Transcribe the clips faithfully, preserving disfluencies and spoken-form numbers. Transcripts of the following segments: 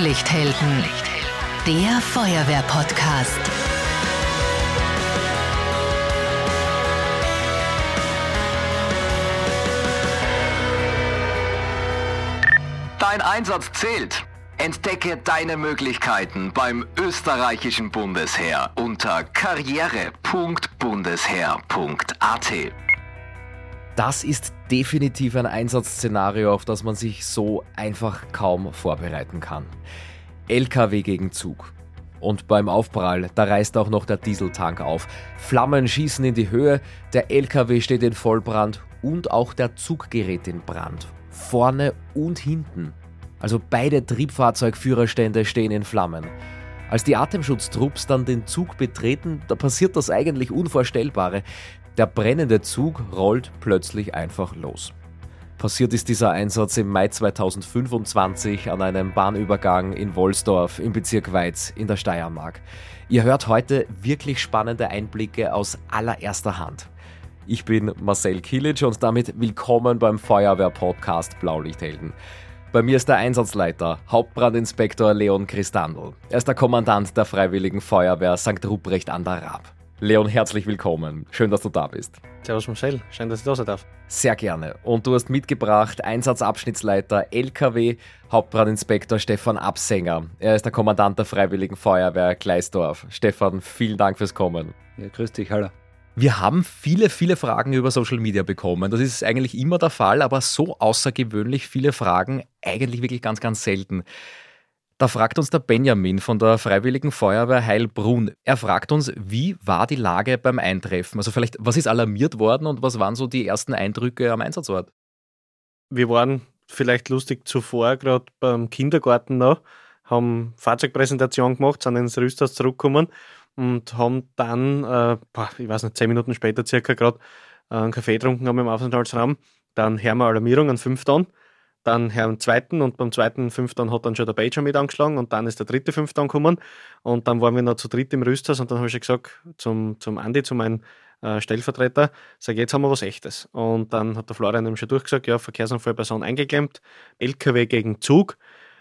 Blaulichthelden, der Feuerwehr-Podcast. Dein Einsatz zählt. Entdecke deine Möglichkeiten beim österreichischen Bundesheer unter karriere punkt bundesheer punkt a t. Das ist definitiv ein Einsatzszenario, auf das man sich so einfach kaum vorbereiten kann. L K W gegen Zug. Und beim Aufprall, da reißt auch noch der Dieseltank auf. Flammen schießen in die Höhe, der L K W steht in Vollbrand und auch der Zug gerät in Brand. Vorne und hinten. Also beide Triebfahrzeugführerstände stehen in Flammen. Als die Atemschutztrupps dann den Zug betreten, da passiert das eigentlich Unvorstellbare. Der brennende Zug rollt plötzlich einfach los. Passiert ist dieser Einsatz im Mai zweitausendfünfundzwanzig an einem Bahnübergang in Wollsdorf im Bezirk Weiz in der Steiermark. Ihr hört heute wirklich spannende Einblicke aus allererster Hand. Ich bin Marcel Kilic und damit willkommen beim Feuerwehr-Podcast Blaulichthelden. Bei mir ist der Einsatzleiter, Hauptbrandinspektor Leon Christandl. Er ist der Kommandant der Freiwilligen Feuerwehr Sankt Ruprecht an der Raab. Leon, herzlich willkommen. Schön, dass du da bist. Servus Marcel, schön, dass ich da sein darf. Sehr gerne. Und du hast mitgebracht Einsatzabschnittsleiter L K W, Hauptbrandinspektor Stefan Absänger. Er ist der Kommandant der Freiwilligen Feuerwehr Gleisdorf. Stefan, vielen Dank fürs Kommen. Ja, grüß dich, hallo. Wir haben viele, viele Fragen über Social Media bekommen. Das ist eigentlich immer der Fall, aber so außergewöhnlich viele Fragen eigentlich wirklich ganz, ganz selten. Da fragt uns der Benjamin von der Freiwilligen Feuerwehr Heilbrunn. Er fragt uns, wie war die Lage beim Eintreffen? Also vielleicht, was ist alarmiert worden und was waren so die ersten Eindrücke am Einsatzort? Wir waren vielleicht lustig zuvor, gerade beim Kindergarten noch, haben Fahrzeugpräsentation gemacht, sind ins Rüsthaus zurückgekommen und haben dann, äh, boah, ich weiß nicht, zehn Minuten später circa gerade äh, einen Kaffee getrunken haben im Aufenthaltsraum. Dann hören wir Alarmierung an fünf Tonnen. Dann hören wir einen zweiten und beim zweiten fünf Tonnen hat dann schon der Pager mit angeschlagen und dann ist der dritte fünf Tonnen gekommen und dann waren wir noch zu dritt im Rüsthaus und dann habe ich schon gesagt zum, zum Andi, zu meinem äh, Stellvertreter, sag, jetzt haben wir was Echtes. Und dann hat der Florian eben schon durchgesagt, ja, Verkehrsunfall, Person eingeklemmt, L K W gegen Zug,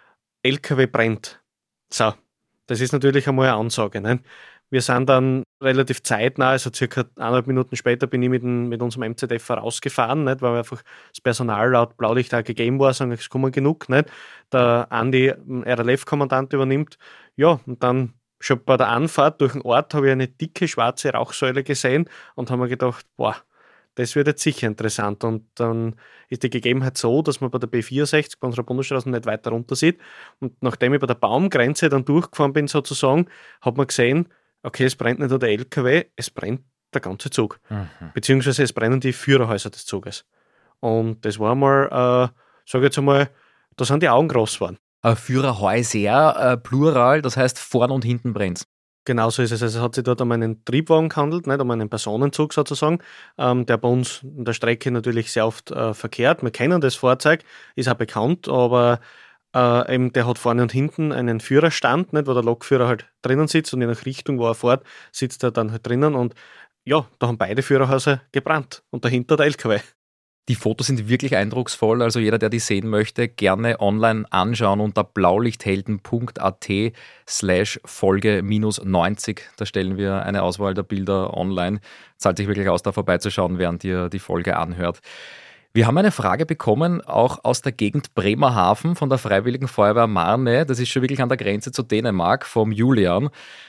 L K W brennt. So, das ist natürlich einmal eine Ansage, ne? Wir sind dann relativ zeitnah, also circa eineinhalb Minuten später bin ich mit, dem, mit unserem M Z F rausgefahren, nicht, weil einfach das Personal laut Blaulicht auch gegeben war, sagen, es kommen genug. Nicht. Der Andi, R L F-Kommandant, übernimmt. Ja, und dann schon bei der Anfahrt durch den Ort habe ich eine dicke schwarze Rauchsäule gesehen und habe mir gedacht, boah, das wird jetzt sicher interessant. Und dann ist die Gegebenheit so, dass man bei der B vierundsechzig, bei unserer Bundesstraße, nicht weiter runter sieht. Und nachdem ich bei der Baumgrenze dann durchgefahren bin, sozusagen, hat man gesehen, okay, es brennt nicht nur der L K W, es brennt der ganze Zug. Mhm. Beziehungsweise es brennen die Führerhäuser des Zuges. Und das war mal, äh, sage ich jetzt einmal, da sind die Augen groß geworden. Äh, Führerhäuser, äh, Plural, das heißt vorn und hinten brennt. Genau so ist es. Also es hat sich dort um einen Triebwagen gehandelt, nicht um einen Personenzug sozusagen, ähm, der bei uns in der Strecke natürlich sehr oft äh, verkehrt. Wir kennen das Fahrzeug, ist auch bekannt, aber Äh, eben, der hat vorne und hinten einen Führerstand, nicht, wo der Lokführer halt drinnen sitzt und je nach Richtung, wo er fährt, sitzt er dann halt drinnen und ja, da haben beide Führerhäuser gebrannt und dahinter der L K W. Die Fotos sind wirklich eindrucksvoll, also jeder, der die sehen möchte, gerne online anschauen unter blaulichthelden punkt a t slash Folge minus neunzig. Da stellen wir eine Auswahl der Bilder online. Zahlt sich wirklich aus, da vorbeizuschauen, während ihr die Folge anhört. Wir haben eine Frage bekommen, auch aus der Gegend Bremerhaven von der Freiwilligen Feuerwehr Marne. Das ist schon wirklich an der Grenze zu Dänemark, vom Julian.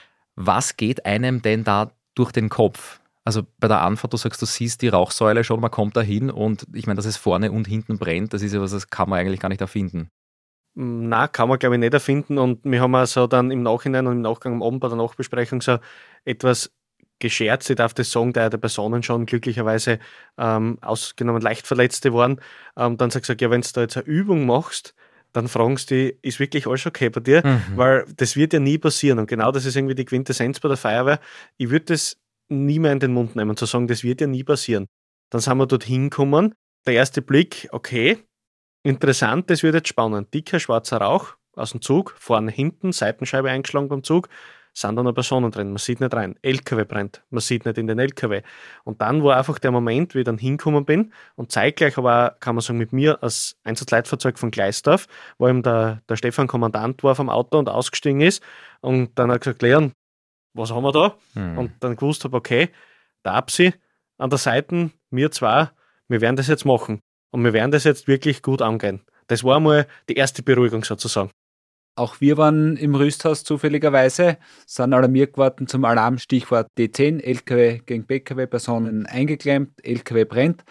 Was geht einem denn da durch den Kopf? Also bei der Anfahrt, du sagst, du siehst die Rauchsäule schon, man kommt da hin und ich meine, dass es vorne und hinten brennt, das ist ja was, das kann man eigentlich gar nicht erfinden. Na, kann man glaube ich nicht erfinden und wir haben also dann im Nachhinein und im Nachgang am Abend bei der Nachbesprechung so etwas gescherzt, ich darf das sagen, da der Personen schon glücklicherweise ähm, ausgenommen leicht Verletzte waren, ähm, dann sagt er, ja, wenn du da jetzt eine Übung machst, dann fragen sie die, ist wirklich alles okay bei dir? Mhm. Weil das wird ja nie passieren und genau das ist irgendwie die Quintessenz bei der Feuerwehr. Ich würde das nie mehr in den Mund nehmen, zu sagen, das wird ja nie passieren. Dann sind wir dort hingekommen, der erste Blick, okay, interessant, das wird jetzt spannend. Dicker schwarzer Rauch aus dem Zug, vorne, hinten, Seitenscheibe eingeschlagen beim Zug, sind da noch Personen drin, man sieht nicht rein. L K W brennt, man sieht nicht in den L K W. Und dann war einfach der Moment, wie ich dann hingekommen bin und zeitgleich aber auch, kann man sagen, mit mir als Einsatzleitfahrzeug von Gleisdorf, wo eben der, der Stefan Kommandant war vom Auto und ausgestiegen ist und dann hat er gesagt, Leon, was haben wir da? Hm. Und dann gewusst habe, okay, der Absi an der Seite, wir zwei, wir werden das jetzt machen. Und wir werden das jetzt wirklich gut angehen. Das war mal die erste Beruhigung sozusagen. Auch wir waren im Rüsthaus zufälligerweise, sind alarmiert geworden zum Alarm, Stichwort D zehn, L K W gegen P K W, Personen eingeklemmt, L K W brennt.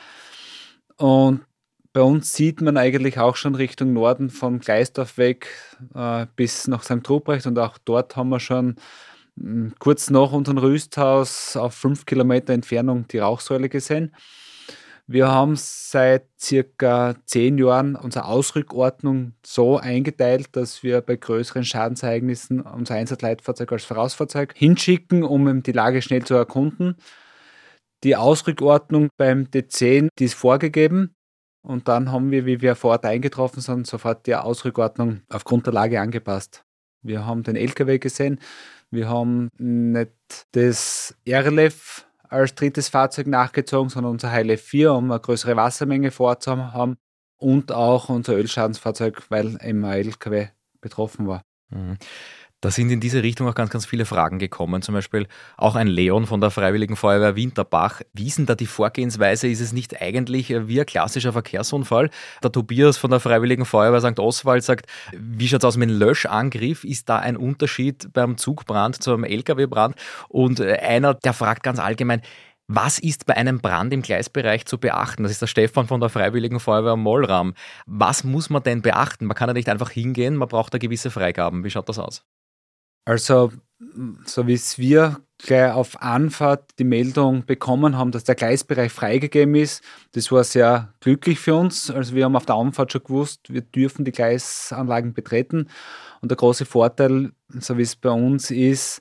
Und bei uns sieht man eigentlich auch schon Richtung Norden von Gleisdorf weg äh, bis nach Sankt Ruprecht. Und auch dort haben wir schon mh, kurz nach unserem Rüsthaus auf fünf Kilometer Entfernung die Rauchsäule gesehen. Wir haben seit circa zehn Jahren unsere Ausrückordnung so eingeteilt, dass wir bei größeren Schadensereignissen unser Einsatzleitfahrzeug als Vorausfahrzeug hinschicken, um die Lage schnell zu erkunden. Die Ausrückordnung beim D zehn, die ist vorgegeben. Und dann haben wir, wie wir vor Ort eingetroffen sind, sofort die Ausrückordnung aufgrund der Lage angepasst. Wir haben den L K W gesehen, wir haben nicht das R L F als drittes Fahrzeug nachgezogen, sondern unser H L F vier, um eine größere Wassermenge vor Ort zu haben und auch unser Ölschadensfahrzeug, weil eben ein L K W betroffen war. Mhm. Da sind in diese Richtung auch ganz, ganz viele Fragen gekommen. Zum Beispiel auch ein Leon von der Freiwilligen Feuerwehr Winterbach. Wie ist denn da die Vorgehensweise? Ist es nicht eigentlich wie ein klassischer Verkehrsunfall? Der Tobias von der Freiwilligen Feuerwehr Sankt Oswald sagt, wie schaut es aus mit dem Löschangriff? Ist da ein Unterschied beim Zugbrand zu einem L K W-Brand? Und einer, der fragt ganz allgemein, was ist bei einem Brand im Gleisbereich zu beachten? Das ist der Stefan von der Freiwilligen Feuerwehr Mollram. Was muss man denn beachten? Man kann ja nicht einfach hingehen, man braucht da gewisse Freigaben. Wie schaut das aus? Also, so wie es wir gleich auf Anfahrt die Meldung bekommen haben, dass der Gleisbereich freigegeben ist, das war sehr glücklich für uns. Also wir haben auf der Anfahrt schon gewusst, wir dürfen die Gleisanlagen betreten. Und der große Vorteil, so wie es bei uns ist,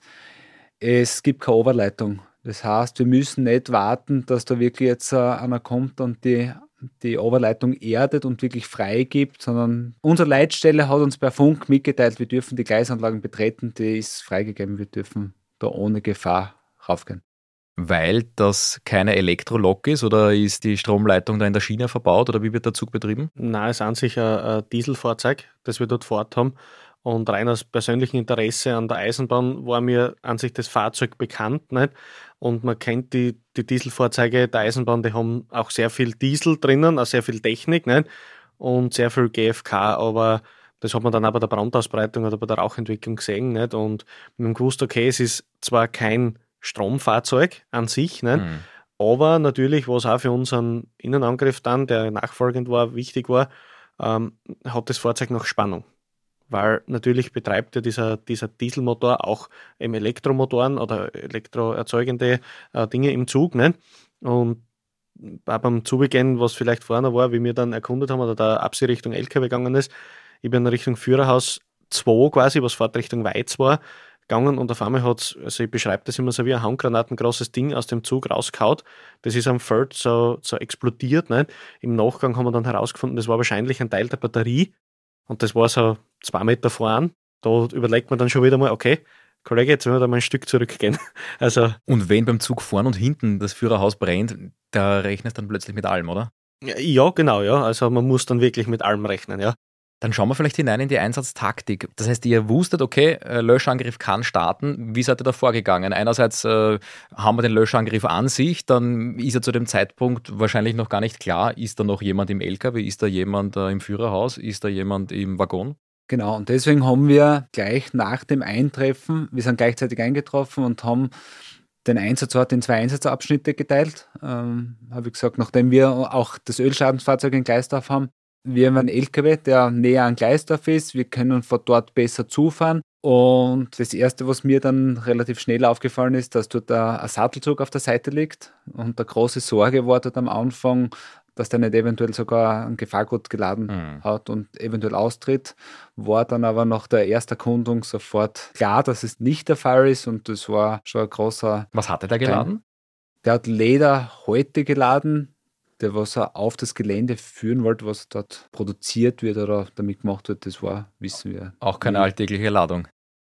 es gibt keine Oberleitung. Das heißt, wir müssen nicht warten, dass da wirklich jetzt einer kommt und die die Oberleitung erdet und wirklich freigibt, sondern unsere Leitstelle hat uns per Funk mitgeteilt, wir dürfen die Gleisanlagen betreten, die ist freigegeben, wir dürfen da ohne Gefahr raufgehen. Weil das keine Elektrolok ist oder ist die Stromleitung da in der Schiene verbaut oder wie wird der Zug betrieben? Nein, es ist an sich ein, ein Dieselfahrzeug, das wir dort vor Ort haben. Und rein aus persönlichem Interesse an der Eisenbahn war mir an sich das Fahrzeug bekannt, nicht? Und man kennt die, die Dieselfahrzeuge der Eisenbahn, die haben auch sehr viel Diesel drinnen, auch sehr viel Technik, nicht? Und sehr viel G F K, aber das hat man dann auch bei der Brandausbreitung oder bei der Rauchentwicklung gesehen, nicht? Und wir haben gewusst, okay, es ist zwar kein Stromfahrzeug an sich, nicht? Mhm. Aber natürlich, was auch für unseren Innenangriff dann, der nachfolgend war, wichtig war, ähm, hat das Fahrzeug noch Spannung. Weil natürlich betreibt ja dieser, dieser Dieselmotor auch eben Elektromotoren oder elektroerzeugende äh, Dinge im Zug. Ne? Und auch beim Zubeginn, was vielleicht vorne war, wie wir dann erkundet haben, oder der Absi Richtung L K W gegangen ist, ich bin Richtung Führerhaus zwei quasi, was fährt Richtung Weiz war, gegangen und auf einmal hat es, also ich beschreibe das immer so wie ein Handgranaten, großes Ding aus dem Zug rausgehaut. Das ist am Feld so, so explodiert. Ne? Im Nachgang haben wir dann herausgefunden, das war wahrscheinlich ein Teil der Batterie. Und das war so zwei Meter voran. Da überlegt man dann schon wieder mal, okay, Kollege, jetzt wollen wir da mal ein Stück zurückgehen. Also, und wenn beim Zug vorn und hinten das Führerhaus brennt, da rechnest du dann plötzlich mit allem, oder? Ja, genau, ja. Also man muss dann wirklich mit allem rechnen, ja. Dann schauen wir vielleicht hinein in die Einsatztaktik. Das heißt, ihr wusstet, okay, Löschangriff kann starten. Wie seid ihr da vorgegangen? Einerseits äh, haben wir den Löschangriff an sich, dann ist ja zu dem Zeitpunkt wahrscheinlich noch gar nicht klar, ist da noch jemand im L K W, ist da jemand äh, im Führerhaus, ist da jemand im Waggon? Genau, und deswegen haben wir gleich nach dem Eintreffen, wir sind gleichzeitig eingetroffen und haben den Einsatzort in zwei Einsatzabschnitte geteilt. Ähm, habe ich gesagt, nachdem wir auch das Ölschadensfahrzeug in Gleisdorf haben, wir haben einen L K W, der näher an Gleisdorf ist. Wir können von dort besser zufahren. Und das Erste, was mir dann relativ schnell aufgefallen ist, dass dort ein Sattelzug auf der Seite liegt. Und der große Sorge war dort am Anfang, dass der nicht eventuell sogar ein Gefahrgut geladen mhm. hat und eventuell austritt. War dann aber nach der Ersterkundung sofort klar, dass es nicht der Fall ist. Und das war schon ein großer... Was hatte der geladen? Der hat Lederhäute geladen, der was er auf das Gelände führen wollte, was dort produziert wird oder damit gemacht wird, das war, wissen wir. Auch keine alltägliche Ladung?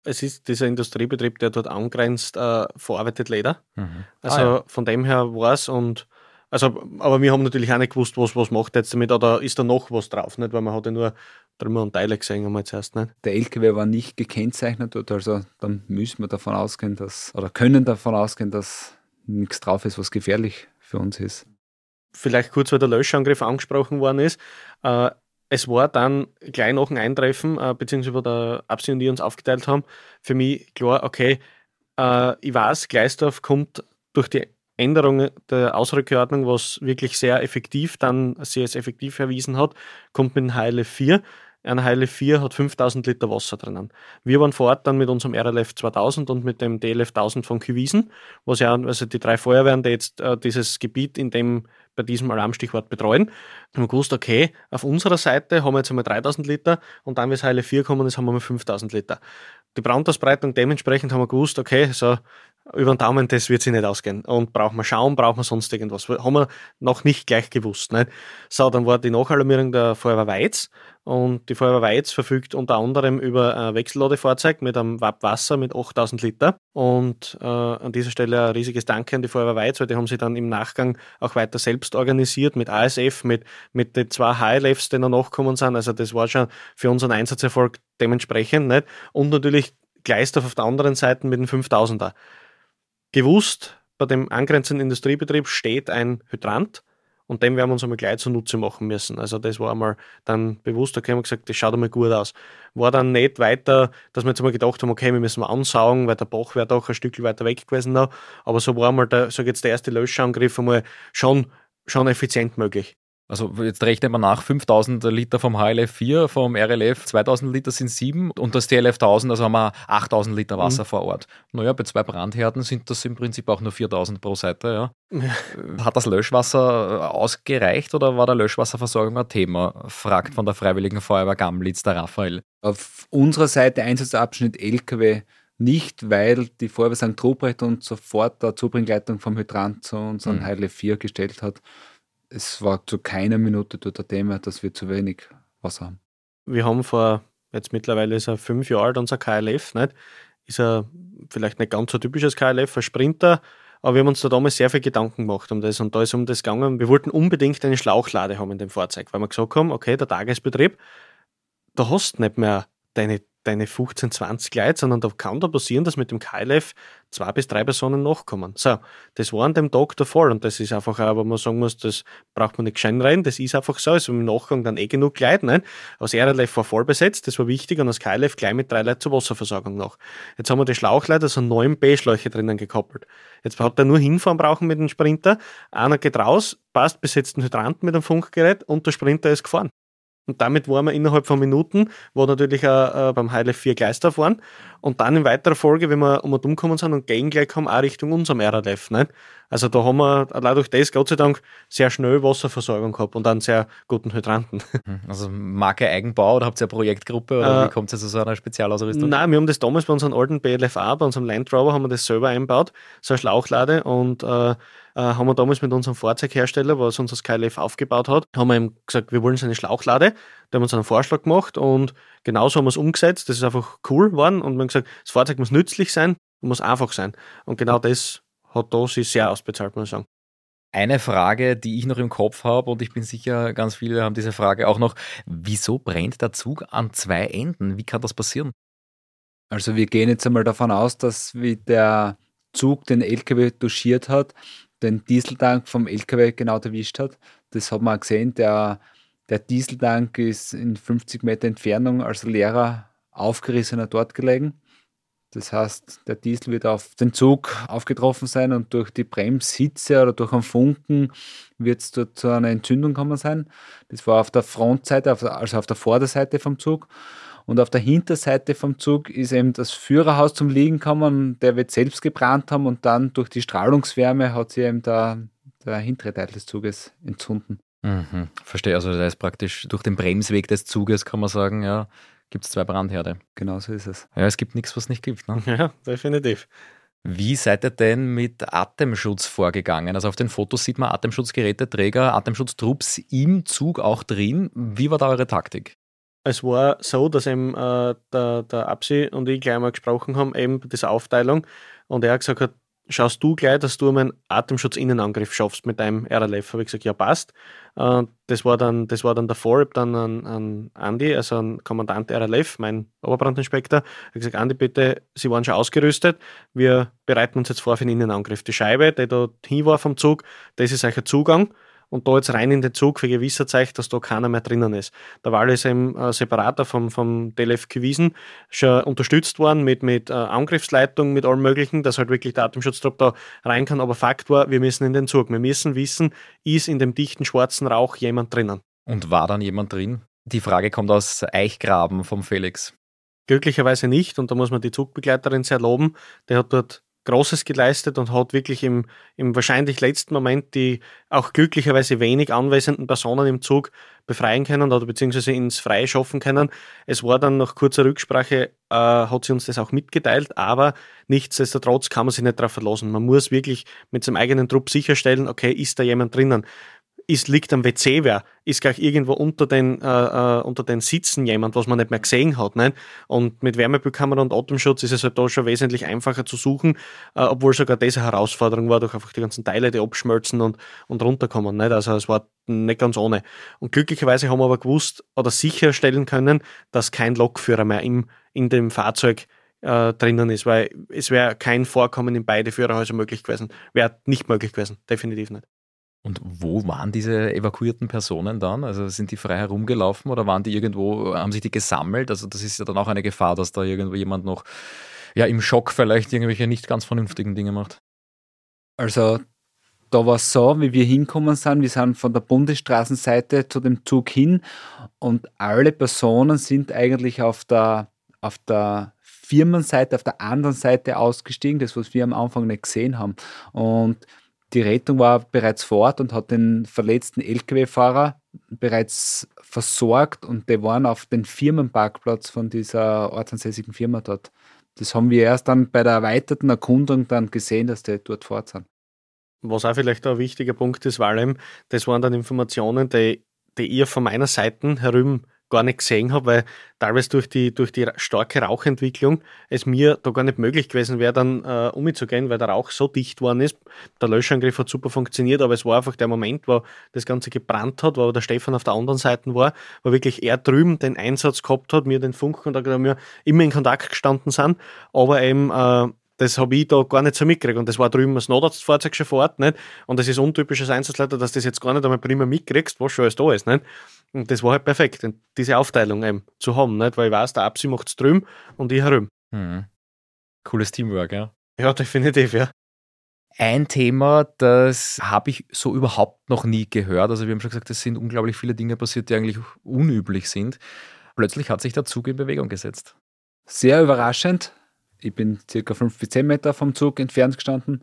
es ist dieser Industriebetrieb, der dort angrenzt, äh, verarbeitet Leder. Mhm. Also Ah, ja. von dem her war es und also, aber wir haben natürlich auch nicht gewusst, was, was macht er jetzt damit, oder ist da noch was drauf, nicht? Weil man hat ja nur Trümmer und Teile gesehen, haben wir jetzt erst nicht. Der L K W war nicht gekennzeichnet dort, also dann müssen wir davon ausgehen, dass, oder können davon ausgehen, dass nichts drauf ist, was gefährlich für uns ist. Vielleicht kurz, weil der Löschangriff angesprochen worden ist. Äh, es war dann gleich nach dem Eintreffen, äh, beziehungsweise wo der Absi und die uns aufgeteilt haben, für mich klar, okay, äh, ich weiß, Gleisdorf kommt durch die Änderung der Ausrückeordnung, was wirklich sehr effektiv, dann sehr effektiv erwiesen hat, kommt mit dem H L F vier. Ein H L F vier hat fünftausend Liter Wasser drinnen. Wir waren vor Ort dann mit unserem R L F zweitausend und mit dem D L F tausend von Küwiesen, was ja, also die drei Feuerwehren, die jetzt äh, dieses Gebiet in dem, bei diesem Alarmstichwort betreuen, haben wir gewusst, okay, auf unserer Seite haben wir jetzt einmal dreitausend Liter und dann, wie das H L F vier gekommen ist, haben wir mal fünftausend Liter. Die Brandausbreitung dementsprechend haben wir gewusst, okay, so über den Daumen, das wird sich nicht ausgehen. Und brauchen wir Schaum, brauchen wir sonst irgendwas. Haben wir noch nicht gleich gewusst. Nicht? So, dann war die Nachalarmierung der Feuerwehr Weiz. Und die Feuerwehr Weiz verfügt unter anderem über ein Wechselladefahrzeug mit einem W A P Wasser mit achttausend Liter. Und äh, an dieser Stelle ein riesiges Danke an die Feuerwehr Weiz, weil die haben sich dann im Nachgang auch weiter selbst organisiert mit A S F, mit, mit den zwei H L Fs, die noch nachgekommen sind. Also das war schon für unseren Einsatzerfolg dementsprechend. Nicht? Und natürlich Gleisdorf auf der anderen Seite mit den fünftausender. Gewusst, bei dem angrenzenden Industriebetrieb steht ein Hydrant und dem werden wir uns einmal gleich zunutze machen müssen. Also das war einmal dann bewusst, okay, haben wir gesagt, das schaut einmal gut aus. War dann nicht weiter, dass wir jetzt einmal gedacht haben, okay, wir müssen mal ansaugen, weil der Bach wäre doch ein Stück weiter weg gewesen noch. Aber so war einmal der, sag jetzt der erste Löschangriff einmal schon, schon effizient möglich. Also jetzt rechnet man nach, fünftausend Liter vom H L F vier, vom R L F zweitausend Liter sind sieben und das D L F tausend, also haben wir achttausend Liter Wasser mhm. vor Ort. Naja, bei zwei Brandherden sind das im Prinzip auch nur viertausend pro Seite. Ja. Hat das Löschwasser ausgereicht oder war der Löschwasserversorgung ein Thema? Fragt von der Freiwilligen Feuerwehr Gamlitz der Raphael. Auf unserer Seite Einsatzabschnitt L K W nicht, weil die Feuerwehr Sankt Ruprecht uns sofort der Zubringleitung vom Hydrant zu unserem mhm. H L F vier gestellt hat. Es war zu keiner Minute dort ein Thema, dass wir zu wenig Wasser haben. Wir haben vor, jetzt mittlerweile ist er fünf Jahre alt, unser K L F, nicht? Ist er vielleicht nicht ganz so typisches K L F, ein Sprinter, aber wir haben uns da damals sehr viel Gedanken gemacht um das und da ist um das gegangen. Wir wollten unbedingt eine Schlauchlade haben in dem Fahrzeug, weil wir gesagt haben, okay, der Tagesbetrieb, da hast du nicht mehr deine, deine fünfzehn, zwanzig Leute, sondern da kann da passieren, dass mit dem K L F zwei bis drei Personen nachkommen. So, das war an dem Tag der Fall und das ist einfach auch, wo man sagen muss, das braucht man nicht gescheit reden, das ist einfach so, also im Nachgang dann eh genug Leute, nicht? Das R L F war voll besetzt, das war wichtig und das K L F gleich mit drei Leuten zur Wasserversorgung noch. Jetzt haben wir die Schlauchleiter, also neun B-Schläuche drinnen gekoppelt. Jetzt hat er nur hinfahren brauchen mit dem Sprinter, einer geht raus, passt, besetzt einen Hydranten mit einem Funkgerät und der Sprinter ist gefahren. Und damit waren wir innerhalb von Minuten, wo natürlich auch äh, beim H L F vier Gleisdorf waren. Und dann in weiterer Folge, wenn wir um und umgekommen sind und gegengleich kamen, auch Richtung unserem R L F. Nicht? Also da haben wir allein durch das, Gott sei Dank, sehr schnell Wasserversorgung gehabt und einen sehr guten Hydranten. Also Marke Eigenbau oder habt ihr eine Projektgruppe oder äh, wie kommt es zu so einer Spezialausrüstung? Nein, wir haben das damals bei unserem alten B L F A, bei unserem Land Rover, haben wir das selber eingebaut, so eine Schlauchlade und äh, haben wir damals mit unserem Fahrzeughersteller, was uns das K L F aufgebaut hat, haben wir ihm gesagt, wir wollen so eine Schlauchlade. Da haben wir uns einen Vorschlag gemacht und genauso haben wir es umgesetzt. Das ist einfach cool geworden und wir haben gesagt, das Fahrzeug muss nützlich sein und muss einfach sein. Und genau das hat da sich sehr ausbezahlt, muss ich sagen. Eine Frage, die ich noch im Kopf habe und ich bin sicher, ganz viele haben diese Frage auch noch, wieso brennt der Zug an zwei Enden? Wie kann das passieren? Also wir gehen jetzt einmal davon aus, dass wie der Zug den L K W touchiert hat, den Dieseltank vom L K W genau erwischt hat. Das hat man auch gesehen, der, der Dieseltank ist in fünfzig Meter Entfernung als leerer, aufgerissener dort gelegen. Das heißt, der Diesel wird auf den Zug aufgetroffen sein und durch die Bremshitze oder durch einen Funken wird es dort zu einer Entzündung gekommen sein. Das war auf der Frontseite, also auf der Vorderseite vom Zug. Und auf der Hinterseite vom Zug ist eben das Führerhaus zum Liegen gekommen, der wird selbst gebrannt haben und dann durch die Strahlungswärme hat sich eben der, der hintere Teil des Zuges entzünden. Mhm, verstehe, also das ist praktisch durch den Bremsweg des Zuges, kann man sagen, ja, gibt es zwei Brandherde. Genau so ist es. Ja, es gibt nichts, was es nicht gibt. Ne? Ja, definitiv. Wie seid ihr denn mit Atemschutz vorgegangen? Also auf den Fotos sieht man Atemschutzgeräteträger, Atemschutztrupps im Zug auch drin. Wie war da eure Taktik? Es war so, dass eben äh, der, der Absi und ich gleich mal gesprochen haben, eben bei dieser Aufteilung. Und er hat gesagt hat, schaust du gleich, dass du einen Atemschutz-Innenangriff schaffst mit deinem R L F. Habe ich gesagt, ja, passt. Äh, das, war dann, das war dann davor, ich habe dann an, an Andi, also an Kommandant R L F, mein Oberbbrandinspektor, habe gesagt, Andi, bitte, Sie waren schon ausgerüstet, wir bereiten uns jetzt vor für den Innenangriff. Die Scheibe, die da hin war vom Zug, das ist euer Zugang. Und da jetzt rein in den Zug für Gewissheit, dass da keiner mehr drinnen ist. Da war alles eben äh, separater vom, vom D L F gewesen, schon unterstützt worden mit, mit äh, Angriffsleitung, mit allem Möglichen, dass halt wirklich der Atemschutztrupp da rein kann. Aber Fakt war, wir müssen in den Zug. Wir müssen wissen, ist in dem dichten schwarzen Rauch jemand drinnen. Und war dann jemand drin? Die Frage kommt aus Eichgraben vom Felix. Glücklicherweise nicht. Und da muss man die Zugbegleiterin sehr loben. Der hat dort Großes geleistet und hat wirklich im, im wahrscheinlich letzten Moment die auch glücklicherweise wenig anwesenden Personen im Zug befreien können oder beziehungsweise ins Freie schaffen können. Es war dann nach kurzer Rücksprache, äh, hat sie uns das auch mitgeteilt, aber nichtsdestotrotz kann man sich nicht darauf verlassen. Man muss wirklich mit seinem eigenen Trupp sicherstellen, okay, ist da jemand drinnen? Ist, liegt am W C wer, ist gleich irgendwo unter den, äh, unter den Sitzen jemand, was man nicht mehr gesehen hat. Nicht? Und mit Wärmebildkamera und Atemschutz ist es halt da schon wesentlich einfacher zu suchen, äh, obwohl sogar diese Herausforderung war, durch einfach die ganzen Teile, die abschmelzen und, und runterkommen. Nicht? Also es war nicht ganz ohne. Und glücklicherweise haben wir aber gewusst oder sicherstellen können, dass kein Lokführer mehr im, in dem Fahrzeug äh, drinnen ist, weil es wäre kein Vorkommen in beide Führerhäuser möglich gewesen. Wäre nicht möglich gewesen, definitiv nicht. Und wo waren diese evakuierten Personen dann? Also sind die frei herumgelaufen oder waren die irgendwo, haben sich die gesammelt? Also das ist ja dann auch eine Gefahr, dass da irgendwo jemand noch ja, im Schock vielleicht irgendwelche nicht ganz vernünftigen Dinge macht. Also da war es so, wie wir hinkommen sind, wir sind von der Bundesstraßenseite zu dem Zug hin und alle Personen sind eigentlich auf der, auf der Firmenseite, auf der anderen Seite ausgestiegen, das was wir am Anfang nicht gesehen haben. Und die Rettung war bereits vor Ort und hat den verletzten L K W-Fahrer bereits versorgt und die waren auf den Firmenparkplatz von dieser ortsansässigen Firma dort. Das haben wir erst dann bei der erweiterten Erkundung dann gesehen, dass die dort vor Ort sind. Was auch vielleicht ein wichtiger Punkt ist, weil eben, das waren dann Informationen, die, die ich von meiner Seite herum gar nicht gesehen habe, weil teilweise durch die, durch die starke Rauchentwicklung es mir da gar nicht möglich gewesen wäre, dann äh, umzugehen, weil der Rauch so dicht worden ist. Der Löschangriff hat super funktioniert, aber es war einfach der Moment, wo das Ganze gebrannt hat, wo der Stefan auf der anderen Seite war, wo wirklich er drüben den Einsatz gehabt hat, mir den Funkkontakt, wir immer in Kontakt gestanden sind, aber eben äh, das habe ich da gar nicht so mitgekriegt. Und das war drüben das Notarztfahrzeug schon vor Ort, nicht? Und das ist untypisch als Einsatzleiter, dass du das jetzt gar nicht einmal prima mitkriegst, was schon alles da ist, nicht? Und das war halt perfekt, diese Aufteilung eben zu haben, nicht? Weil ich weiß, der Absi macht es drüben und ich herum. Hm. Cooles Teamwork, ja. Ja, definitiv, ja. Ein Thema, das habe ich so überhaupt noch nie gehört. Also wir haben schon gesagt, es sind unglaublich viele Dinge passiert, die eigentlich unüblich sind. Plötzlich hat sich der Zug in Bewegung gesetzt. Sehr überraschend. Ich bin circa fünf bis zehn Meter vom Zug entfernt gestanden.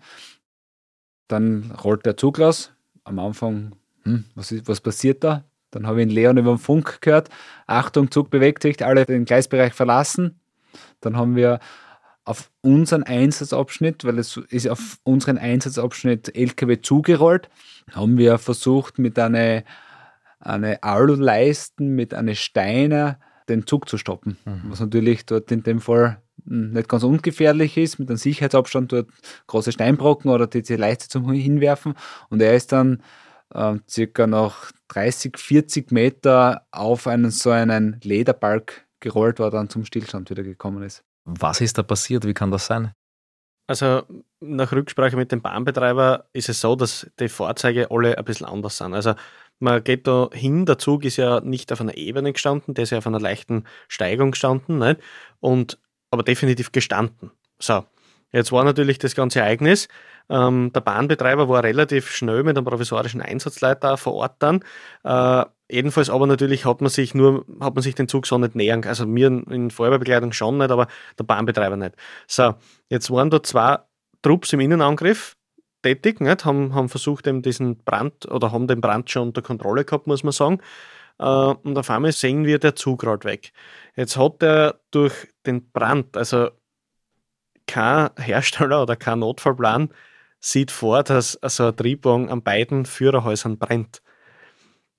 Dann rollt der Zug los. Am Anfang, hm, was, ist, was passiert da? Dann habe ich den Leon über den Funk gehört. Achtung, Zug bewegt sich, alle den Gleisbereich verlassen. Dann haben wir auf unseren Einsatzabschnitt, weil es ist auf unseren Einsatzabschnitt L K W zugerollt, haben wir versucht, mit einer eine Aluleisten, mit einer Steiner den Zug zu stoppen. Mhm. Was natürlich dort in dem Fall nicht ganz ungefährlich ist, mit einem Sicherheitsabstand dort große Steinbrocken oder diese Leiste zum Hinwerfen. Und er ist dann äh, circa nach dreißig, vierzig Meter auf einen so einen Lederbalk gerollt, wo er dann zum Stillstand wieder gekommen ist. Was ist da passiert? Wie kann das sein? Also nach Rücksprache mit dem Bahnbetreiber ist es so, dass die Fahrzeuge alle ein bisschen anders sind. Also man geht da hin, der Zug ist ja nicht auf einer Ebene gestanden, der ist ja auf einer leichten Steigung gestanden, nicht? Und aber definitiv gestanden. So, jetzt war natürlich das ganze Ereignis. Ähm, der Bahnbetreiber war relativ schnell mit einem provisorischen Einsatzleiter vor Ort dann. Äh, jedenfalls aber natürlich hat man sich nur, hat man sich den Zug so nicht nähern, also mir in Feuerwehrbegleitung schon nicht, aber der Bahnbetreiber nicht. So, jetzt waren da zwei Trupps im Innenangriff tätig, nicht? Haben, haben versucht, eben diesen Brand oder haben den Brand schon unter Kontrolle gehabt, muss man sagen. Uh, und auf einmal sehen wir, der Zug rollt weg. Jetzt hat er durch den Brand, also kein Hersteller oder kein Notfallplan sieht vor, dass also ein Triebwagen an beiden Führerhäusern brennt.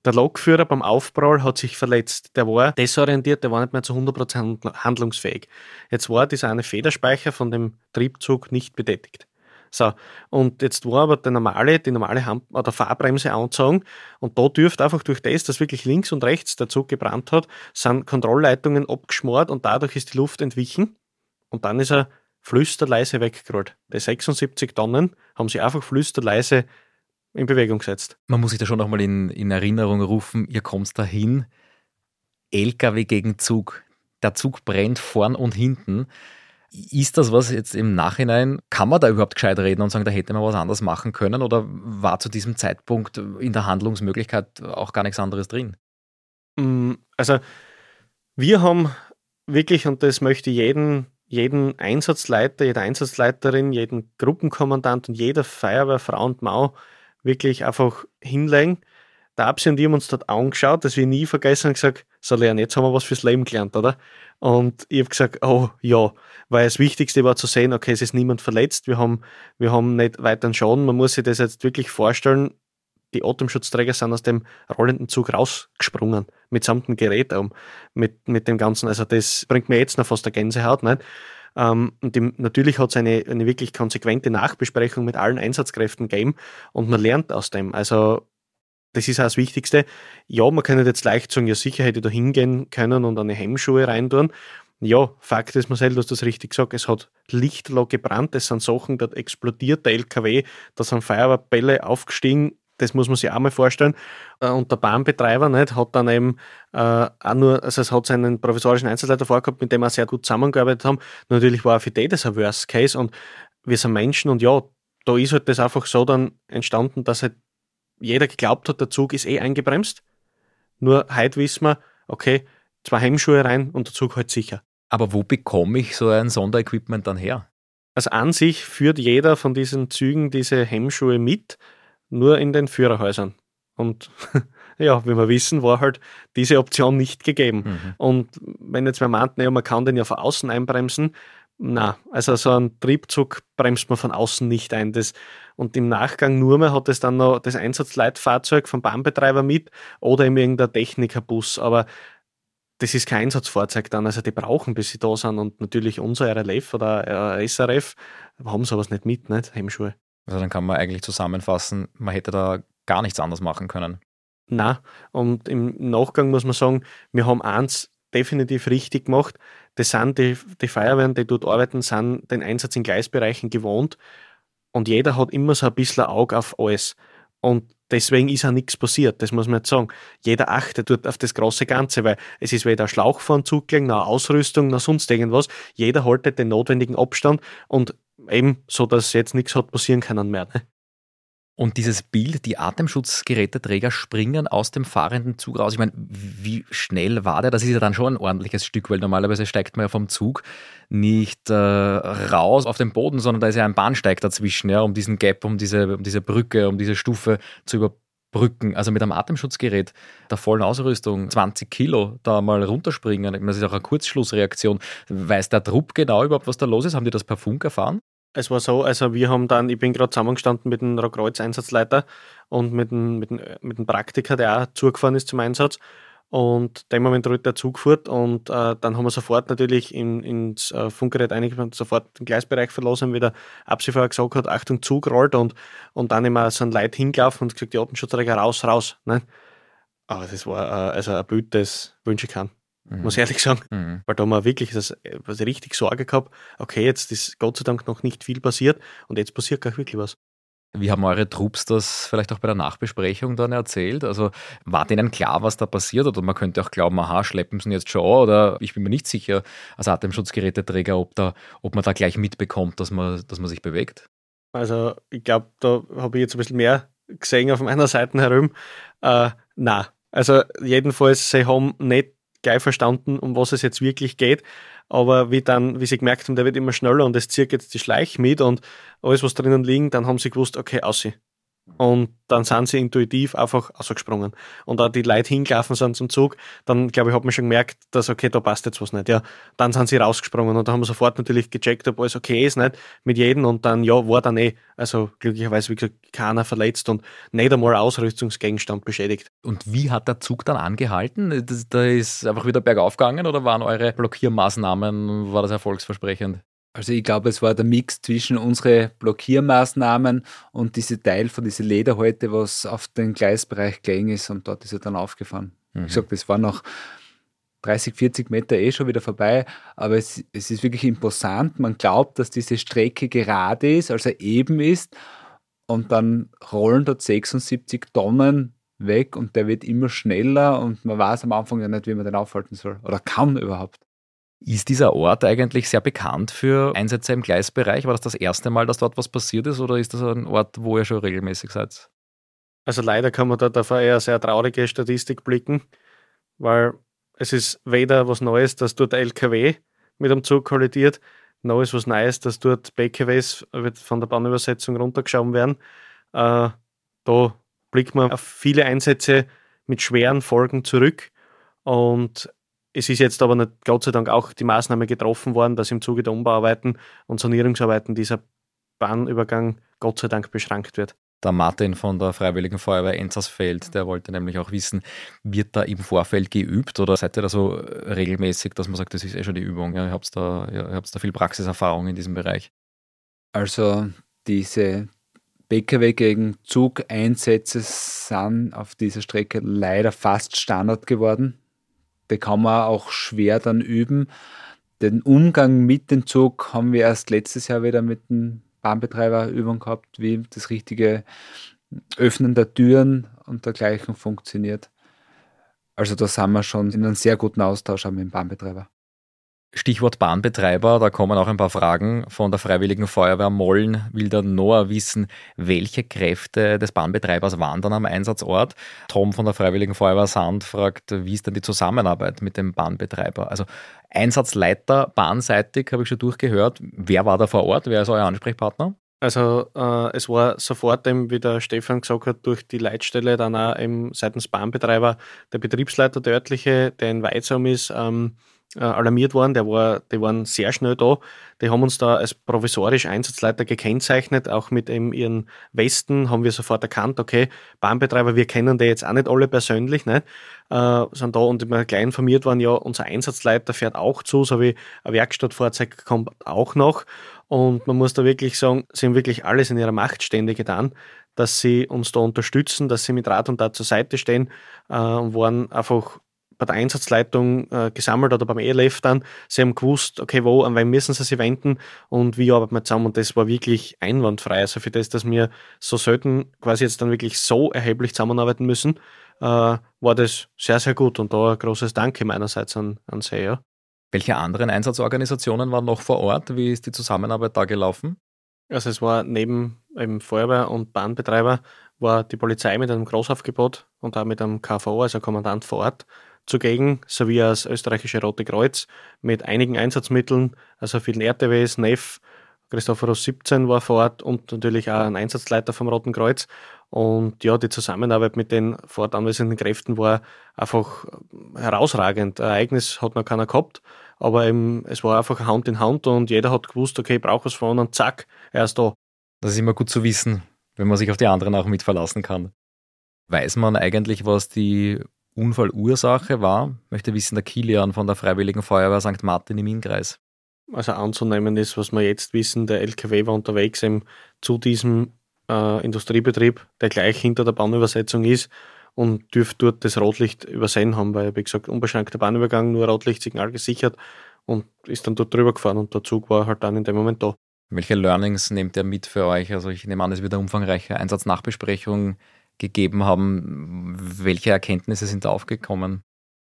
Der Lokführer beim Aufprall hat sich verletzt. Der war desorientiert, der war nicht mehr zu hundert Prozent handlungsfähig. Jetzt war dieser eine Federspeicher von dem Triebzug nicht betätigt. So, und jetzt war aber die normale, die normale Hand, oder Fahrbremse angezogen und da dürfte einfach durch das, dass wirklich links und rechts der Zug gebrannt hat, sind Kontrollleitungen abgeschmort und dadurch ist die Luft entwichen und dann ist er flüsterleise weggerollt. Die sechsundsiebzig Tonnen haben sie einfach flüsterleise in Bewegung gesetzt. Man muss sich da schon nochmal in, in Erinnerung rufen, ihr kommt dahin, L K W gegen Zug. Der Zug brennt vorn und hinten. Ist das was jetzt im Nachhinein, kann man da überhaupt gescheit reden und sagen, da hätte man was anderes machen können oder war zu diesem Zeitpunkt in der Handlungsmöglichkeit auch gar nichts anderes drin? Also wir haben wirklich, und das möchte ich jeden, jeden Einsatzleiter, jede Einsatzleiterin, jeden Gruppenkommandant und jeder Feuerwehrfrau und Mau wirklich einfach hinlegen. Der Absi und ich haben uns dort angeschaut, dass wir nie vergessen haben, gesagt, so Leon, jetzt haben wir was fürs Leben gelernt, oder? Und ich habe gesagt, oh ja, weil das Wichtigste war zu sehen, okay, es ist niemand verletzt, wir haben, wir haben nicht weiteren Schaden, man muss sich das jetzt wirklich vorstellen, die Atemschutzträger sind aus dem rollenden Zug rausgesprungen, mitsamt dem Gerät um, mit, mit dem Ganzen, also das bringt mir jetzt noch fast eine Gänsehaut, nicht? Um, und die, natürlich hat es eine, eine wirklich konsequente Nachbesprechung mit allen Einsatzkräften gegeben und man lernt aus dem, also das ist auch das Wichtigste. Ja, man kann nicht jetzt leicht sagen, ja sicher hätte ich da hingehen können und eine Hemmschuhe reintun. Ja, Fakt ist, Marcel, du hast das richtig gesagt, es hat lichterloh gebrannt, es sind Sachen, da explodiert der L K W, da sind Feuerwehrbälle aufgestiegen, das muss man sich auch mal vorstellen. Und der Bahnbetreiber nicht, hat dann eben äh, auch nur, also es hat seinen provisorischen Einsatzleiter vorgehabt, mit dem wir sehr gut zusammengearbeitet haben. Natürlich war auch für die das ein Worst Case und wir sind Menschen und ja, da ist halt das einfach so dann entstanden, dass halt jeder geglaubt hat, der Zug ist eh eingebremst. Nur heute wissen wir, okay, zwei Hemmschuhe rein und der Zug halt sicher. Aber wo bekomme ich so ein Sonderequipment dann her? Also an sich führt jeder von diesen Zügen diese Hemmschuhe mit, nur in den Führerhäusern. Und ja, wie wir wissen, war halt diese Option nicht gegeben. Mhm. Und wenn jetzt wer meint, naja, man kann den ja von außen einbremsen, na, also so einen Triebzug bremst man von außen nicht ein. Das, und im Nachgang nur mehr hat es dann noch das Einsatzleitfahrzeug vom Bahnbetreiber mit oder eben irgendein Technikerbus. Aber das ist kein Einsatzfahrzeug dann. Also die brauchen, bis sie da sind. Und natürlich unser R L F oder S R F haben sowas nicht mit, nicht? Hemmschuhe. Also dann kann man eigentlich zusammenfassen, man hätte da gar nichts anderes machen können. Na, und im Nachgang muss man sagen, wir haben eins definitiv richtig gemacht. Das sind die, die Feuerwehren, die dort arbeiten, sind den Einsatz in Gleisbereichen gewohnt und jeder hat immer so ein bisschen ein Auge auf alles. Und deswegen ist auch nichts passiert, das muss man jetzt sagen. Jeder achtet dort auf das große Ganze, weil es ist weder ein Schlauch vor den Zug gelegen, noch eine Ausrüstung, noch sonst irgendwas. Jeder haltet den notwendigen Abstand und eben so, dass jetzt nichts hat passieren können mehr. Ne? Und dieses Bild, die Atemschutzgeräteträger springen aus dem fahrenden Zug raus. Ich meine, wie schnell war der? Das ist ja dann schon ein ordentliches Stück, weil normalerweise steigt man ja vom Zug nicht äh, raus auf den Boden, sondern da ist ja ein Bahnsteig dazwischen, ja, um diesen Gap, um diese, um diese Brücke, um diese Stufe zu überbrücken. Also mit einem Atemschutzgerät der vollen Ausrüstung, zwanzig Kilo, da mal runterspringen. Das ist auch eine Kurzschlussreaktion. Weiß der Trupp genau überhaupt, was da los ist? Haben die das per Funk erfahren? Es war so, also wir haben dann, ich bin gerade zusammengestanden mit dem Rotkreuz-Einsatzleiter und mit dem, mit, dem, mit dem Praktiker, der auch zugefahren ist zum Einsatz. Und dem Moment rollt der Zug gefahren und äh, dann haben wir sofort natürlich in, ins äh, Funkgerät eingebaut, sofort den Gleisbereich verlassen, wie der Absi vorher gesagt hat, Achtung, Zug rollt und, und dann immer so ein Leute hingelaufen und gesagt, die Atemschutzträger raus, raus. Ne? Aber das war äh, also ein Bild, das wünsche ich kann. Mhm. Muss ich ehrlich sagen, mhm. weil da haben wir wirklich das, was richtig Sorge gehabt, okay, jetzt ist Gott sei Dank noch nicht viel passiert und jetzt passiert gar wirklich was. Wie haben eure Trupps das vielleicht auch bei der Nachbesprechung dann erzählt? Also war denen klar, was da passiert? Oder man könnte auch glauben, aha, schleppen sie ihn jetzt schon an? Oder ich bin mir nicht sicher als Atemschutzgeräteträger, ob, da, ob man da gleich mitbekommt, dass man, dass man sich bewegt. Also ich glaube, da habe ich jetzt ein bisschen mehr gesehen auf meiner Seite herum. Äh, nein, also jedenfalls, sie haben nicht gleich verstanden, um was es jetzt wirklich geht. Aber wie dann, wie sie gemerkt haben, der wird immer schneller und es zieht jetzt die Schleich mit und alles, was drinnen liegt, dann haben sie gewusst, okay, aussehen. Und dann sind sie intuitiv einfach rausgesprungen. Und da die Leute hingelaufen sind zum Zug, dann, glaube ich, hat man schon gemerkt, dass, okay, da passt jetzt was nicht. Ja, dann sind sie rausgesprungen und da haben wir sofort natürlich gecheckt, ob alles okay ist, nicht? Mit jedem und dann, ja, war dann eh, also glücklicherweise, wie gesagt, keiner verletzt und nicht einmal Ausrüstungsgegenstand beschädigt. Und wie hat der Zug dann angehalten? Das, da ist einfach wieder bergauf gegangen oder waren eure Blockiermaßnahmen, war das erfolgsversprechend? Also ich glaube, es war der Mix zwischen unseren Blockiermaßnahmen und diese Teil von diese Lederhäute, was auf den Gleisbereich gelegen ist und dort ist er dann aufgefahren. Mhm. Ich sage, das war noch dreißig, vierzig Meter eh schon wieder vorbei, aber es, es ist wirklich imposant. Man glaubt, dass diese Strecke gerade ist, also eben ist und dann rollen dort sechsundsiebzig Tonnen weg und der wird immer schneller und man weiß am Anfang ja nicht, wie man den aufhalten soll oder kann überhaupt. Ist dieser Ort eigentlich sehr bekannt für Einsätze im Gleisbereich? War das das erste Mal, dass dort was passiert ist oder ist das ein Ort, wo ihr schon regelmäßig seid? Also leider kann man dort auf eine eher sehr traurige Statistik blicken, weil es ist weder was Neues, dass dort L K W mit dem Zug kollidiert, noch ist was Neues, dass dort B K Ws von der Bahnübersetzung runtergeschoben werden. Äh, da blickt man auf viele Einsätze mit schweren Folgen zurück und es ist jetzt aber nicht, Gott sei Dank auch die Maßnahme getroffen worden, dass im Zuge der Umbauarbeiten und Sanierungsarbeiten dieser Bahnübergang Gott sei Dank beschränkt wird. Der Martin von der Freiwilligen Feuerwehr Enzersfeld, der wollte nämlich auch wissen, wird da im Vorfeld geübt oder seid ihr da so regelmäßig, dass man sagt, das ist eh schon die Übung? Ja, ihr habt da, ihr habt da viel Praxiserfahrung in diesem Bereich. Also diese B K W gegen Zugeinsätze sind auf dieser Strecke leider fast Standard geworden. Die kann man auch schwer dann üben. Den Umgang mit dem Zug haben wir erst letztes Jahr wieder mit dem Bahnbetreiber Übung gehabt, wie das richtige Öffnen der Türen und dergleichen funktioniert. Also da sind wir schon in einem sehr guten Austausch auch mit dem Bahnbetreiber. Stichwort Bahnbetreiber, da kommen auch ein paar Fragen von der Freiwilligen Feuerwehr Molln. Will der Noah wissen, welche Kräfte des Bahnbetreibers waren dann am Einsatzort? Tom von der Freiwilligen Feuerwehr Sand fragt, wie ist denn die Zusammenarbeit mit dem Bahnbetreiber? Also Einsatzleiter bahnseitig habe ich schon durchgehört. Wer war da vor Ort? Wer ist euer Ansprechpartner? Also äh, es war sofort, eben, wie der Stefan gesagt hat, durch die Leitstelle dann auch eben seitens Bahnbetreiber der Betriebsleiter, der örtliche, der in Weizum ist, ähm, äh, alarmiert worden. Der war, die waren sehr schnell da. Die haben uns da als provisorisch Einsatzleiter gekennzeichnet. Auch mit eben ihren Westen haben wir sofort erkannt, okay, Bahnbetreiber, wir kennen die jetzt auch nicht alle persönlich, nicht? Äh, sind da und immer gleich informiert worden, ja, unser Einsatzleiter fährt auch zu, so wie ein Werkstattfahrzeug kommt auch noch. Und man muss da wirklich sagen, sie haben wirklich alles in ihrer Macht Stände getan, dass sie uns da unterstützen, dass sie mit Rat und Tat zur Seite stehen äh, und waren einfach bei der Einsatzleitung äh, gesammelt oder beim E L F dann. Sie haben gewusst, okay, wo, an wen müssen sie sich wenden und wie arbeiten wir zusammen. Und das war wirklich einwandfrei. Also für das, dass wir so selten quasi jetzt dann wirklich so erheblich zusammenarbeiten müssen, äh, war das sehr, sehr gut. Und da ein großes Danke meinerseits an, an Sie. Ja. Welche anderen Einsatzorganisationen waren noch vor Ort? Wie ist die Zusammenarbeit da gelaufen? Also es war neben eben Feuerwehr und Bahnbetreiber war die Polizei mit einem Großaufgebot und auch mit einem K V, also Kommandant vor Ort, zugegen, sowie das österreichische Rote Kreuz mit einigen Einsatzmitteln, also vielen R T Ws, N E F, Christophorus siebzehn war vor Ort und natürlich auch ein Einsatzleiter vom Roten Kreuz. Und ja, die Zusammenarbeit mit den vor Ort anwesenden Kräften war einfach herausragend. Ein Ereignis hat noch keiner gehabt, aber eben, es war einfach Hand in Hand und jeder hat gewusst, okay, ich brauche es von und zack, er ist da. Das ist immer gut zu wissen, wenn man sich auf die anderen auch mit verlassen kann. Weiß man eigentlich, was die Unfallursache war? Möchte wissen der Kilian von der Freiwilligen Feuerwehr Sankt Martin im Innkreis. Also anzunehmen ist, was wir jetzt wissen, der L K W war unterwegs eben zu diesem äh, Industriebetrieb, der gleich hinter der Bahnübersetzung ist und dürfte dort das Rotlicht übersehen haben, weil, wie gesagt, unbeschränkter Bahnübergang, nur Rotlichtsignal gesichert und ist dann dort drüber gefahren und der Zug war halt dann in dem Moment da. Welche Learnings nehmt ihr mit für euch? Also ich nehme an, es wird eine umfangreiche Einsatznachbesprechung gegeben haben. Welche Erkenntnisse sind da aufgekommen?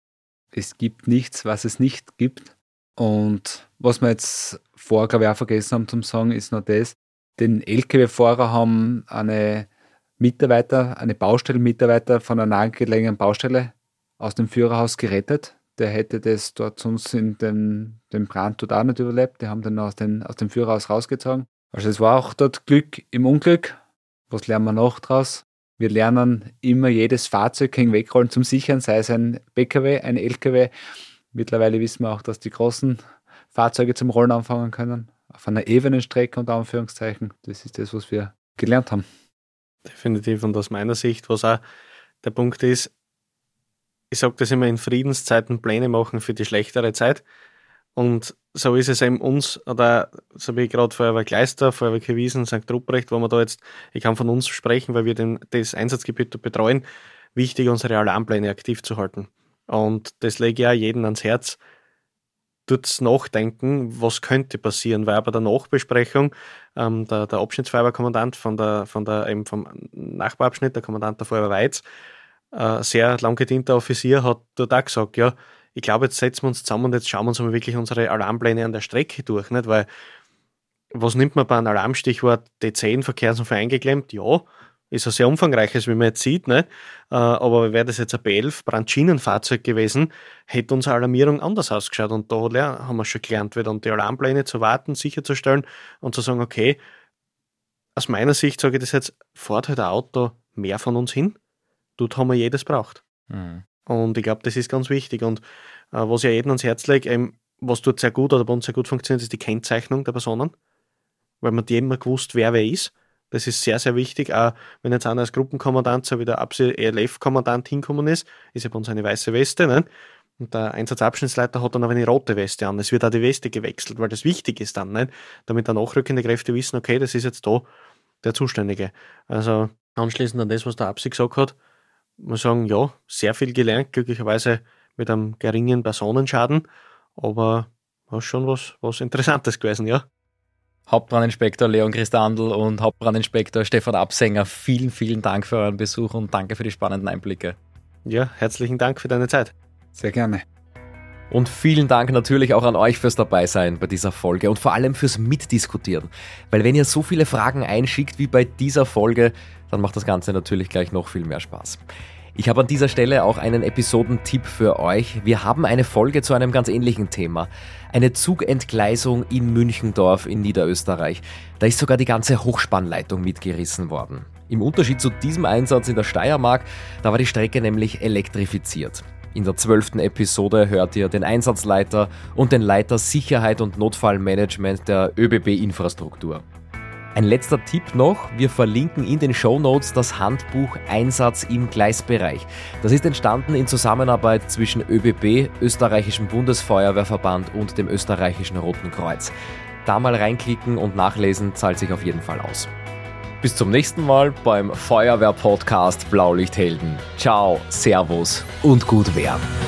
Es gibt nichts, was es nicht gibt. Und was wir jetzt vorher, glaube ich, auch vergessen haben zum Sagen, ist noch das, den L K W-Fahrer haben eine Mitarbeiter, eine Baustellenmitarbeiter von einer nahegelegenen Baustelle aus dem Führerhaus gerettet. Der hätte das dort sonst in den, den Brand dort auch nicht überlebt. Die haben den aus, den aus dem Führerhaus rausgezogen. Also es war auch dort Glück im Unglück. Was lernen wir noch draus? Wir lernen immer jedes Fahrzeug hinwegrollen zum Sichern, sei es ein P K W, ein L K W. Mittlerweile wissen wir auch, dass die großen Fahrzeuge zum Rollen anfangen können. Auf einer ebenen Strecke unter Anführungszeichen. Das ist das, was wir gelernt haben. Definitiv. Und aus meiner Sicht, was auch der Punkt ist, ich sage das immer, in Friedenszeiten Pläne machen für die schlechtere Zeit. Und so ist es eben uns, oder so wie gerade Feuerwehr Gleister, Feuerwehr Wiesen, Sankt Ruprecht, wo wir da jetzt, ich kann von uns sprechen, weil wir den, das Einsatzgebiet betreuen, wichtig, unsere Alarmpläne aktiv zu halten. Und das lege ich auch jedem ans Herz, tut's nachdenken, was könnte passieren, weil bei der Nachbesprechung ähm, der, der Abschnittsfeuerwehrkommandant von der, von der, eben vom Nachbarabschnitt, der Kommandant der Feuerwehr Weiz, äh, sehr lang gedienter Offizier, hat dort auch gesagt, ja, ich glaube, jetzt setzen wir uns zusammen und jetzt schauen wir uns mal wirklich unsere Alarmpläne an der Strecke durch, nicht? Weil, was nimmt man bei einem Alarmstichwort D zehn, Verkehrsunfall eingeklemmt? Ja, ist ein sehr umfangreiches, wie man jetzt sieht, nicht? Aber wäre das jetzt ein B elf Brandschienenfahrzeug gewesen, hätte unsere Alarmierung anders ausgeschaut. Und da haben wir schon gelernt, wieder und die Alarmpläne zu warten, sicherzustellen und zu sagen, okay, aus meiner Sicht sage ich das jetzt, fährt halt ein Auto mehr von uns hin, dort haben wir jedes braucht. Mhm. Und ich glaube, das ist ganz wichtig. Und äh, was ich jedem ans Herz lege, eben, was dort sehr gut oder bei uns sehr gut funktioniert, ist die Kennzeichnung der Personen. Weil man die immer gewusst, wer wer ist. Das ist sehr, sehr wichtig. Auch wenn jetzt einer als Gruppenkommandant, so wie der E L F-Kommandant hinkommen ist, ist ja bei uns eine weiße Weste. Ne? Und der Einsatzabschnittsleiter hat dann aber eine rote Weste an. Es wird auch die Weste gewechselt, weil das wichtig ist dann, ne? Damit dann nachrückende Kräfte wissen, okay, das ist jetzt da der Zuständige. Also anschließend an das, was der Absi gesagt hat, muss sagen, ja, sehr viel gelernt, glücklicherweise mit einem geringen Personenschaden, aber war schon was, was Interessantes gewesen, ja. Hauptbrandinspektor Leon Christandl und Hauptbrandinspektor Stefan Absänger, vielen, vielen Dank für euren Besuch und danke für die spannenden Einblicke. Ja, herzlichen Dank für deine Zeit. Sehr gerne. Und vielen Dank natürlich auch an euch fürs Dabeisein bei dieser Folge und vor allem fürs Mitdiskutieren. Weil wenn ihr so viele Fragen einschickt wie bei dieser Folge, dann macht das Ganze natürlich gleich noch viel mehr Spaß. Ich habe an dieser Stelle auch einen Episodentipp für euch. Wir haben eine Folge zu einem ganz ähnlichen Thema. Eine Zugentgleisung in Münchendorf in Niederösterreich. Da ist sogar die ganze Hochspannleitung mitgerissen worden. Im Unterschied zu diesem Einsatz in der Steiermark, da war die Strecke nämlich elektrifiziert. In der zwölften Episode hört ihr den Einsatzleiter und den Leiter Sicherheit und Notfallmanagement der ÖBB-Infrastruktur. Ein letzter Tipp noch, wir verlinken in den Shownotes das Handbuch Einsatz im Gleisbereich. Das ist entstanden in Zusammenarbeit zwischen ÖBB, Österreichischem Bundesfeuerwehrverband und dem Österreichischen Roten Kreuz. Da mal reinklicken und nachlesen, zahlt sich auf jeden Fall aus. Bis zum nächsten Mal beim Feuerwehr-Podcast Blaulichthelden. Ciao, Servus und gut werden.